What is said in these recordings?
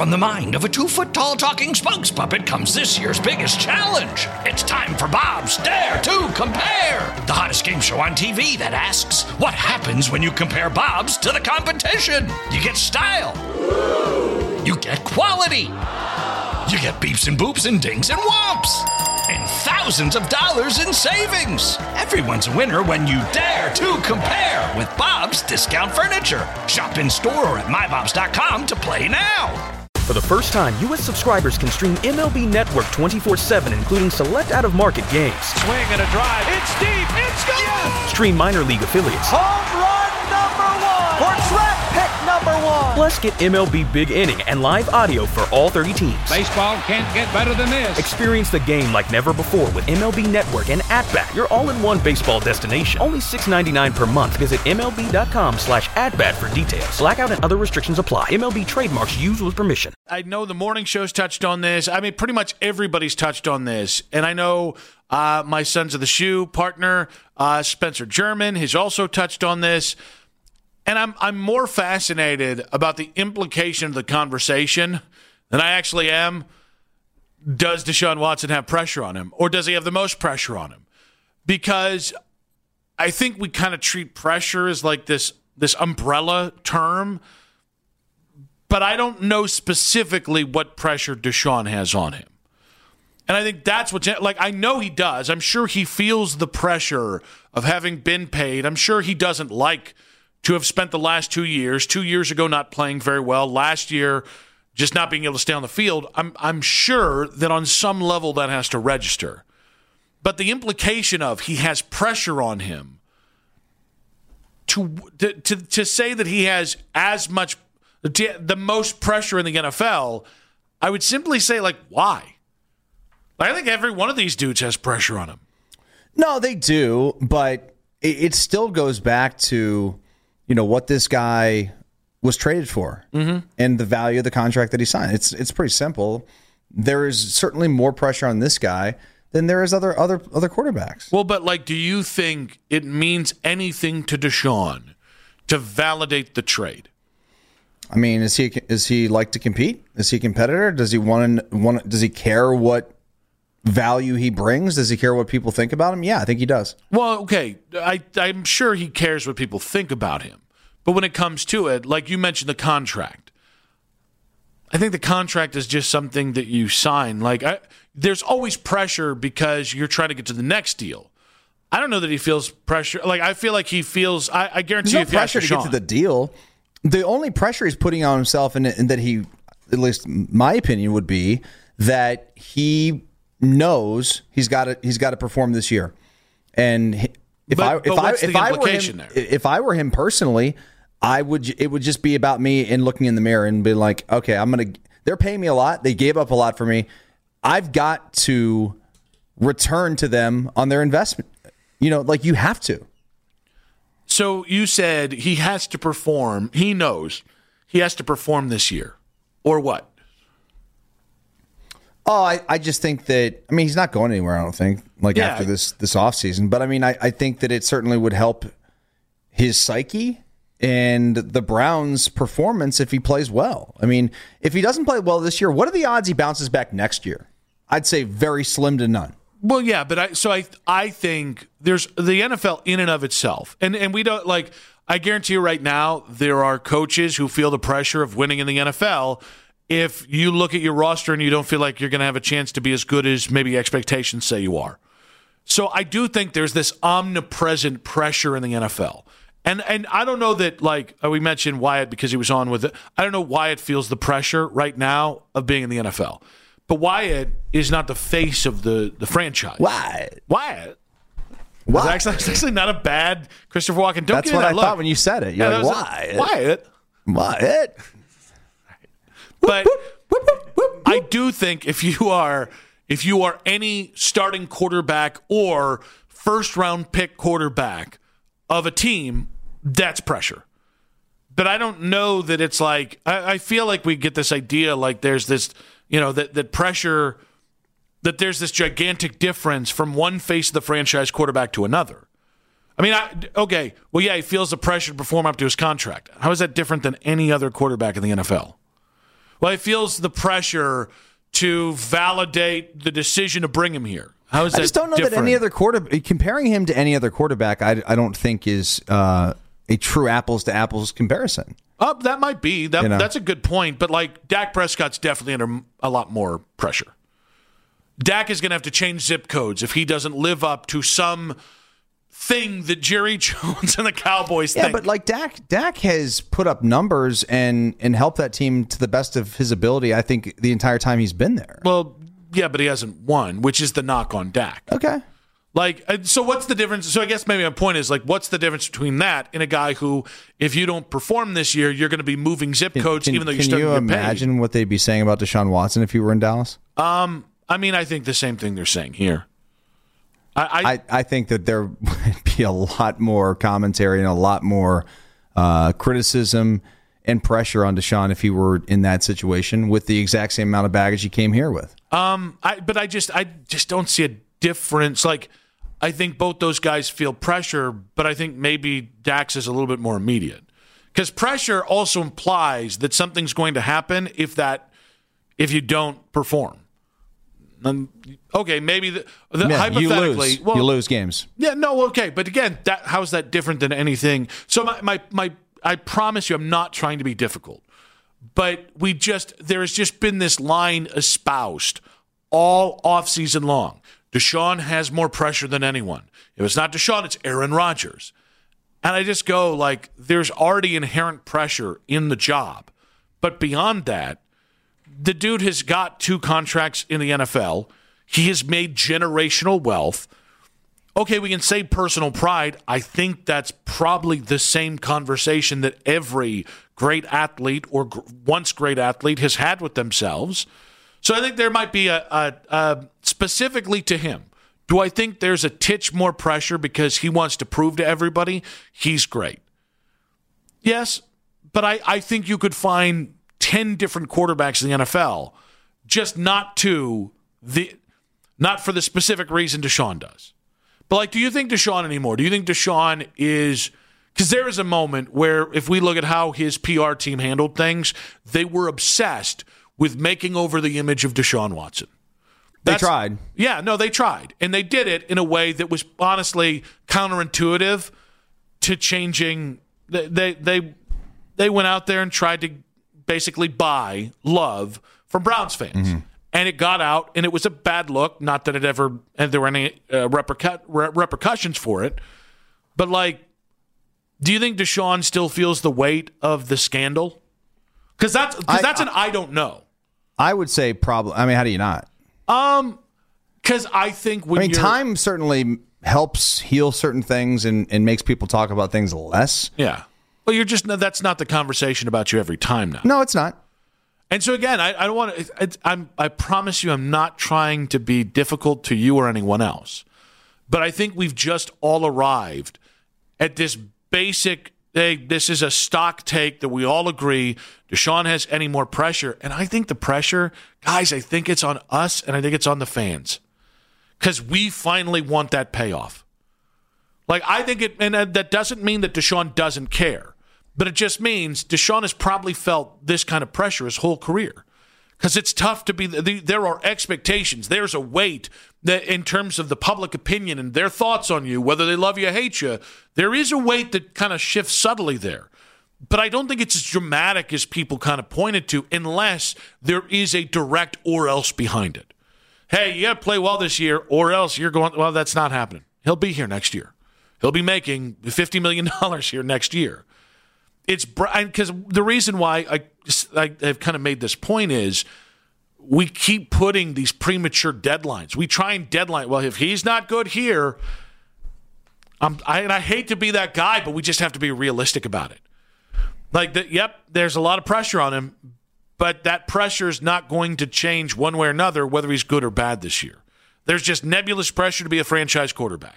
From the mind of a 2-foot-tall talking spokes puppet comes this year's biggest challenge. It's time for Bob's Dare to Compare, the hottest game show on TV that asks, what happens when you compare Bob's to the competition? You get style. You get quality. You get beeps and boops and dings and whomps. And thousands of dollars in savings. Everyone's a winner when you dare to compare with Bob's Discount Furniture. Shop in store or at mybobs.com to play now. For the first time, U.S. subscribers can stream MLB Network 24/7, including select out-of-market games. Swing and a drive. It's deep. It's gone. Yes! Stream minor league affiliates. Home run number 1. Or draft pick number 1. Plus, get MLB Big Inning and live audio for all 30 teams. Baseball can't get better than this. Experience the game like never before with MLB Network and At-Bat, your all-in-one baseball destination. Only $6.99 per month. Visit MLB.com/atbat for details. Blackout and other restrictions apply. MLB trademarks used with permission. I know the morning show's touched on this. I mean, pretty much everybody's touched on this. And I know my Sons of the Shoe partner, Spencer German, has also touched on this. And I'm more fascinated about the implication of the conversation than I actually am. Does Deshaun Watson have pressure on him? Or does he have the most pressure on him? Because I think we kind of treat pressure as like this umbrella term. But I don't know specifically what pressure Deshaun has on him. And I think that's what's, like, I know he does. I'm sure he feels the pressure of having been paid. I'm sure he doesn't like to have spent the last 2 years ago not playing very well, last year just not being able to stay on the field. I'm sure that on some level that has to register. But the implication of he has pressure on him to say that he has as much, the most pressure in the NFL, I would simply say, like, why? I think every one of these dudes has pressure on him. No, they do, but it still goes back to, what this guy was traded for and the value of the contract that he signed. It's pretty simple. There is certainly more pressure on this guy than there is other quarterbacks. Well, but do you think it means anything to Deshaun to validate the trade? I mean, is he like to compete? Is he a competitor? Does he does he care what value he brings? Does he care what people think about him? Yeah, I think he does. Well, okay, I'm sure he cares what people think about him. But when it comes to it, like you mentioned the contract, I think the contract is just something that you sign. There's always pressure because you're trying to get to the next deal. I don't know that he feels pressure. I feel like he feels, I guarantee There's no pressure to get to the deal. The only pressure he's putting on himself, and that he, at least my opinion would be, that he knows he's got to perform this year. And if I were him personally, it would just be about me and looking in the mirror and be like, okay, they're paying me a lot. They gave up a lot for me. I've got to return to them on their investment. You have to. So you said he has to perform. He knows he has to perform this year, or what? Oh, I just think that, he's not going anywhere, I don't think, after this offseason. But, I think that it certainly would help his psyche and the Browns' performance if he plays well. If he doesn't play well this year, what are the odds he bounces back next year? I'd say very slim to none. Well, yeah, but I think there's the NFL in and of itself. And we don't, I guarantee you right now, there are coaches who feel the pressure of winning in the NFL. If you look at your roster and you don't feel like you're going to have a chance to be as good as maybe expectations say you are. So I do think there's this omnipresent pressure in the NFL. And I don't know that, we mentioned Wyatt because he was on with it. I don't know Wyatt feels the pressure right now of being in the NFL. But Wyatt is not the face of the franchise. Wyatt. It's actually not a bad Christopher Walken. That's what I thought when you said it. You're Wyatt. But I do think if you are any starting quarterback or first-round pick quarterback of a team, that's pressure. But I don't know that it's I feel like we get this idea there's this, that pressure, that there's this gigantic difference from one face of the franchise quarterback to another. He feels the pressure to perform up to his contract. How is that different than any other quarterback in the NFL? Well, he feels the pressure to validate the decision to bring him here. How is that? I just don't know different? that any other comparing him to any other quarterback, I don't think is a true apples to apples comparison. That might be. That's a good point. But like Dak Prescott's definitely under a lot more pressure. Dak is going to have to change zip codes if he doesn't live up to some thing that Jerry Jones and the Cowboys think. Yeah, but like Dak has put up numbers and helped that team to the best of his ability, I think, the entire time he's been there. Well, yeah, but he hasn't won, which is the knock on Dak. Okay. Like, so what's the difference? So I guess maybe my point is, like, what's the difference between that and a guy who, if you don't perform this year, you're going to be moving zip codes even though you're starting to get paid? Can you imagine what they'd be saying about Deshaun Watson if you were in Dallas? I mean, I think the same thing they're saying here. I think that there would be a lot more commentary and a lot more criticism and pressure on Deshaun if he were in that situation with the exact same amount of baggage he came here with. But I just don't see a difference. Like, I think both those guys feel pressure, but I think maybe Dax is a little bit more immediate. Because pressure also implies that something's going to happen if you don't perform. Okay, maybe hypothetically, you lose games. Yeah, no, okay, but again, how is that different than anything? So I promise you, I'm not trying to be difficult, but there has just been this line espoused all offseason long. Deshaun has more pressure than anyone. If it's not Deshaun, it's Aaron Rodgers. And I just go, like, there's already inherent pressure in the job. But beyond that, the dude has got 2 contracts in the NFL. He has made generational wealth. Okay, we can say personal pride. I think that's probably the same conversation that every great athlete or once great athlete has had with themselves. So I think there might be a specifically to him. Do I think there's a titch more pressure because he wants to prove to everybody he's great? Yes, but I think you could find 10 different quarterbacks in the NFL, just not for the specific reason Deshaun does. But like, do you think Deshaun anymore? Do you think Deshaun is, because there is a moment where if we look at how his PR team handled things, they were obsessed with making over the image of Deshaun Watson. They tried. Yeah, no, they tried. And they did it in a way that was honestly counterintuitive to changing. They went out there and tried to basically buy love from Browns fans. Mm-hmm. And it got out, and it was a bad look. Not that there were any repercussions for it. But, like, do you think Deshaun still feels the weight of the scandal? Because that's an I don't know. I would say probably. I mean, how do you not? Because I think time certainly helps heal certain things and makes people talk about things less. Yeah. Well, that's not the conversation about you every time now. No, it's not. And so again, I don't want to. I promise you, I'm not trying to be difficult to you or anyone else. But I think we've just all arrived at this basic. Hey, this is a stock take that we all agree Deshaun has any more pressure. And I think the pressure, guys, I think it's on us and I think it's on the fans. Because we finally want that payoff. Like, I think and that doesn't mean that Deshaun doesn't care. But it just means Deshaun has probably felt this kind of pressure his whole career. Because it's tough to be, there are expectations. There's a weight that in terms of the public opinion and their thoughts on you, whether they love you or hate you, there is a weight that kind of shifts subtly there. But I don't think it's as dramatic as people kind of pointed to unless there is a direct or else behind it. Hey, you got to play well this year or else you're going, well, that's not happening. He'll be here next year. He'll be making $50 million here next year. It's because the reason why I've kind of made this point is we keep putting these premature deadlines. We try and deadline. Well, if he's not good here, and I hate to be that guy, but we just have to be realistic about it. Like, there's a lot of pressure on him, but that pressure is not going to change one way or another whether he's good or bad this year. There's just nebulous pressure to be a franchise quarterback.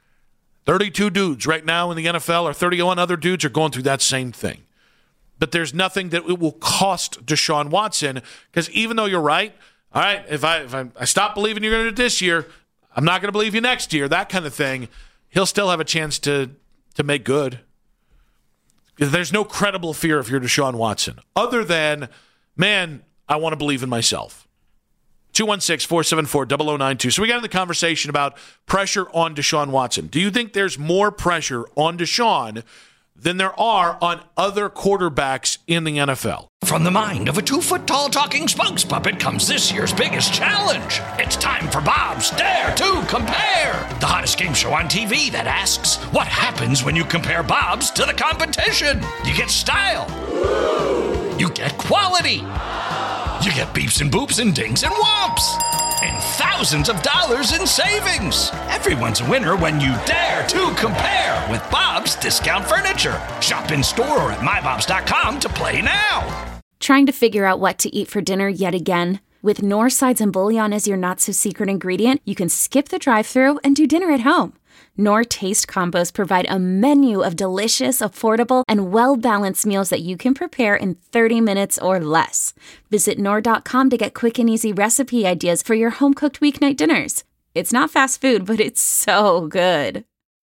32 dudes right now in the NFL, or 31 other dudes are going through that same thing. But there's nothing that it will cost Deshaun Watson, because even though you're right, all right, if I stop believing you're going to do it this year, I'm not going to believe you next year, that kind of thing, he'll still have a chance to make good. There's no credible fear if you're Deshaun Watson, other than, man, I want to believe in myself. 216-474-0092. So we got into the conversation about pressure on Deshaun Watson. Do you think there's more pressure on Deshaun than there are on other quarterbacks in the NFL? From the mind of a 2-foot-tall talking spokes puppet comes this year's biggest challenge. It's time for Bob's Dare to Compare, the hottest game show on TV that asks, what happens when you compare Bob's to the competition? You get style. You get quality. You get beeps and boops and dings and whomps. And thousands of dollars in savings. Everyone's a winner when you dare to compare with Bob's Discount Furniture. Shop in store or at mybobs.com to play now. Trying to figure out what to eat for dinner yet again? With Knorr sides and bouillon as your not-so-secret ingredient, you can skip the drive-thru and do dinner at home. Knorr Taste Combos provide a menu of delicious, affordable, and well-balanced meals that you can prepare in 30 minutes or less. Visit Knorr.com to get quick and easy recipe ideas for your home-cooked weeknight dinners. It's not fast food, but it's so good.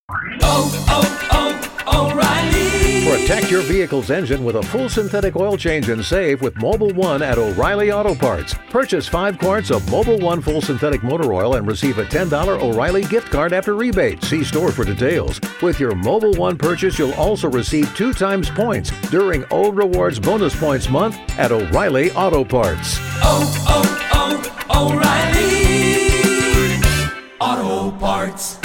O'Reilly. Protect your vehicle's engine with a full synthetic oil change and save with Mobil 1 at O'Reilly Auto Parts. Purchase 5 quarts of Mobil 1 full synthetic motor oil and receive a $10 O'Reilly gift card after rebate. See store for details. With your Mobil 1 purchase, you'll also receive 2 times points during O Rewards Bonus Points Month at O'Reilly Auto Parts. O'Reilly Auto Parts.